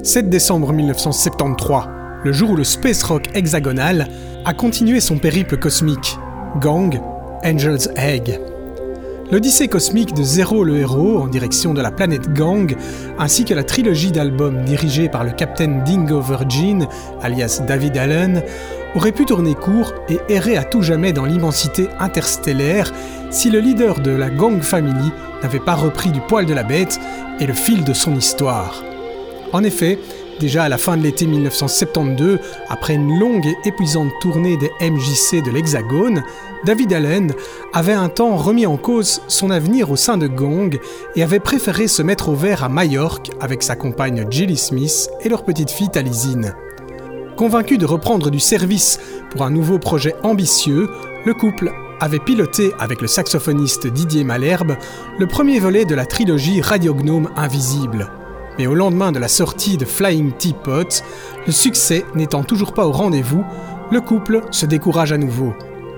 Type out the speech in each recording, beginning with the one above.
7 décembre 1973, le jour où le space rock hexagonal a continué son périple cosmique. Gang, Angel's Egg. L'odyssée cosmique de Zero le héros en direction de la planète Gang, ainsi que la trilogie d'albums dirigée par le capitaine Dingo Virgin, alias David Allen, aurait pu tourner court et errer à tout jamais dans l'immensité interstellaire si le leader de la Gang Family n'avait pas repris du poil de la bête et le fil de son histoire. En effet, déjà à la fin de l'été 1972, après une longue et épuisante tournée des MJC de l'Hexagone, David Allen avait un temps remis en cause son avenir au sein de Gang et avait préféré se mettre au vert à Majorque avec sa compagne Gilly Smith et leur petite fille Talizine. Convaincu de reprendre du service pour un nouveau projet ambitieux, le couple avait piloté avec le saxophoniste Didier Malherbe le premier volet de la trilogie Radiognome Invisible. Mais au lendemain de la sortie de Flying Teapot, le succès n'étant toujours pas au rendez-vous, le couple se décourage à nouveau.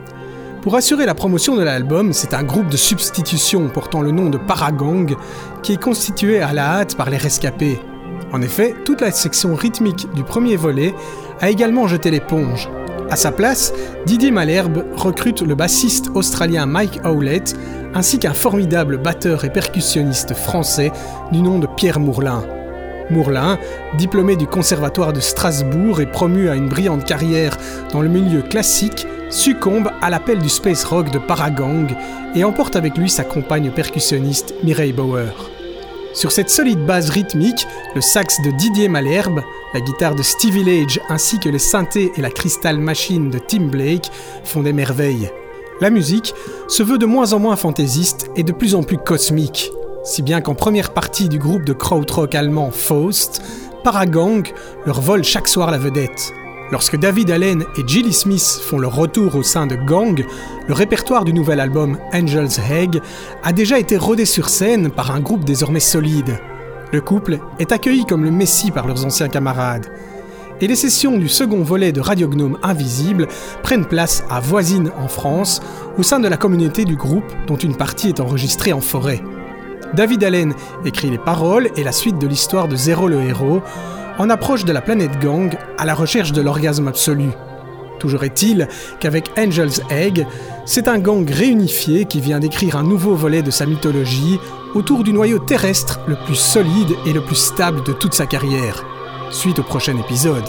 Pour assurer la promotion de l'album, c'est un groupe de substitution portant le nom de Paragang qui est constitué à la hâte par les rescapés. En effet, toute la section rythmique du premier volet a également jeté l'éponge. À sa place, Didier Malherbe recrute le bassiste australien Mike Howlett ainsi qu'un formidable batteur et percussionniste français du nom de Pierre Mourlin. Mourlin, diplômé du Conservatoire de Strasbourg et promu à une brillante carrière dans le milieu classique, succombe à l'appel du space rock de Paragang et emporte avec lui sa compagne percussionniste Mireille Bauer. Sur cette solide base rythmique, le sax de Didier Malherbe, la guitare de Stevie Lage ainsi que les synthés et la Crystal Machine de Tim Blake font des merveilles. La musique se veut de moins en moins fantaisiste et de plus en plus cosmique, si bien qu'en première partie du groupe de krautrock allemand Faust, Paragang leur vole chaque soir la vedette. Lorsque David Allen et Gilly Smith font leur retour au sein de Gang, le répertoire du nouvel album Angel's Egg a déjà été rodé sur scène par un groupe désormais solide. Le couple est accueilli comme le messie par leurs anciens camarades. Et les sessions du second volet de Radiognome Invisible prennent place à Voisines en France, au sein de la communauté du groupe dont une partie est enregistrée en forêt. David Allen écrit les paroles et la suite de l'histoire de Zero le héros, en approche de la planète Gang à la recherche de l'orgasme absolu. Toujours est-il qu'avec Angel's Egg, c'est un gang réunifié qui vient d'écrire un nouveau volet de sa mythologie autour du noyau terrestre le plus solide et le plus stable de toute sa carrière. Suite au prochain épisode.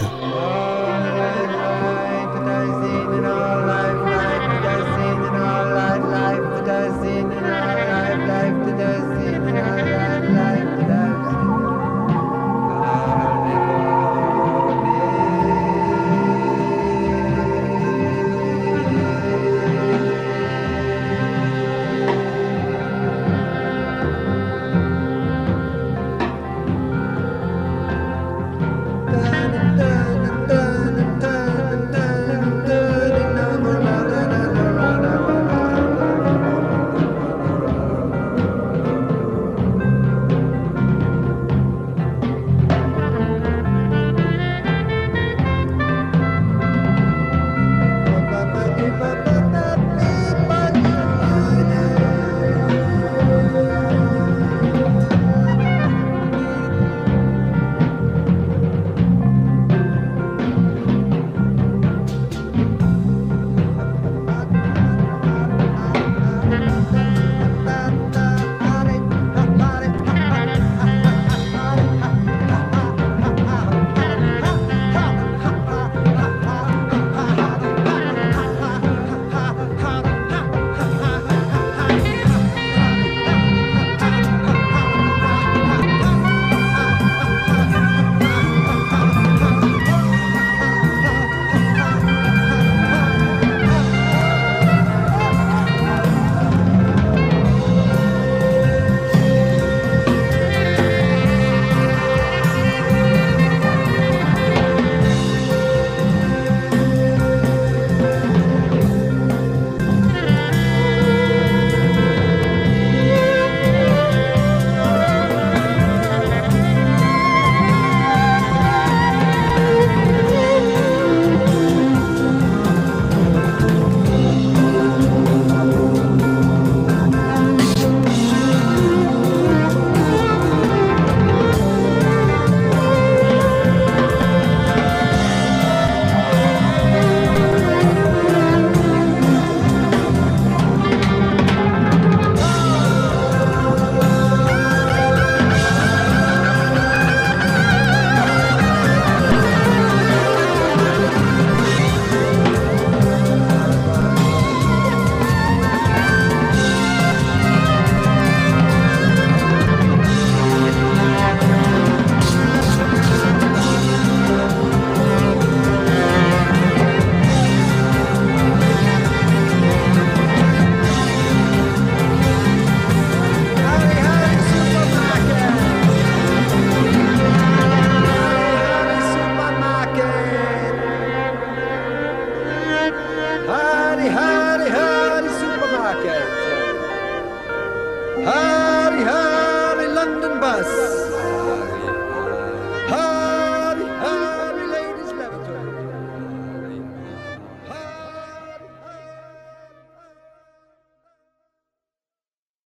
Columbus.